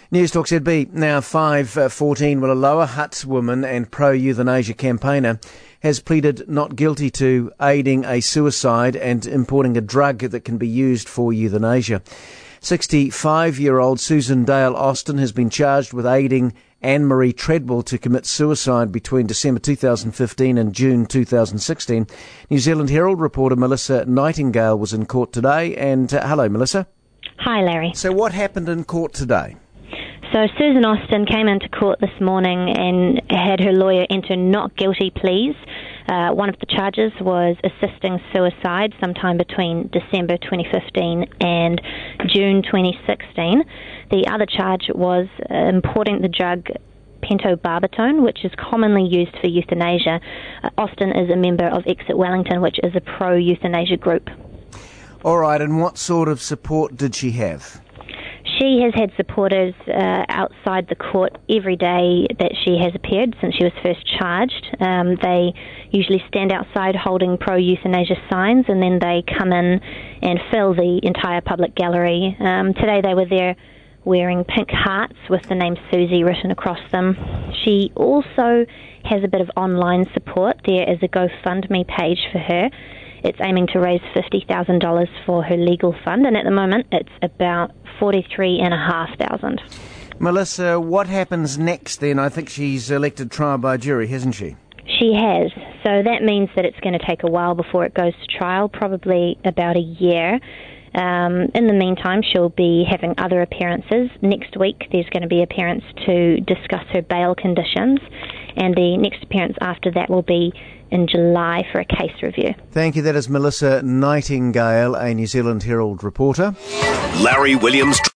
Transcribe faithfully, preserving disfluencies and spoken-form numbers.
News Talk Z B, now five fourteen. Well, a Lower Hutt woman and pro-euthanasia campaigner has pleaded not guilty to aiding a suicide and importing a drug that can be used for euthanasia. sixty-five-year-old Susan Dale Austin has been charged with aiding Anne-Marie Treadwell to commit suicide between December two thousand fifteen and June two thousand sixteen. New Zealand Herald reporter Melissa Nightingale was in court today. And uh, hello, Melissa. Hi, Larry. So what happened in court today? So Susan Austin came into court this morning and had her lawyer enter not guilty pleas. Uh, one of the charges was assisting suicide sometime between December twenty fifteen and June twenty sixteen. The other charge was uh, importing the drug pentobarbital, which is commonly used for euthanasia. Uh, Austin is a member of Exit Wellington, which is a pro-euthanasia group. All right, and what sort of support did she have? She has had supporters uh, outside the court every day that she has appeared since she was first charged. Um, they usually stand outside holding pro-euthanasia signs, and then they come in and fill the entire public gallery. Um, today they were there wearing pink hearts with the name Susie written across them. She also has a bit of online support. There is a GoFundMe page for her. It's aiming to raise fifty thousand dollars for her legal fund, and at the moment it's about forty-three thousand five hundred dollars. Melissa, what happens next then? I think she's elected trial by jury, hasn't she? She has. So that means that it's going to take a while before it goes to trial, probably about a year. Um, in the meantime, she'll be having other appearances. Next week there's going to be an appearance to discuss her bail conditions, and the next appearance after that will be in July for a case review. Thank you. That is Melissa Nightingale, a New Zealand Herald reporter. Larry Williams.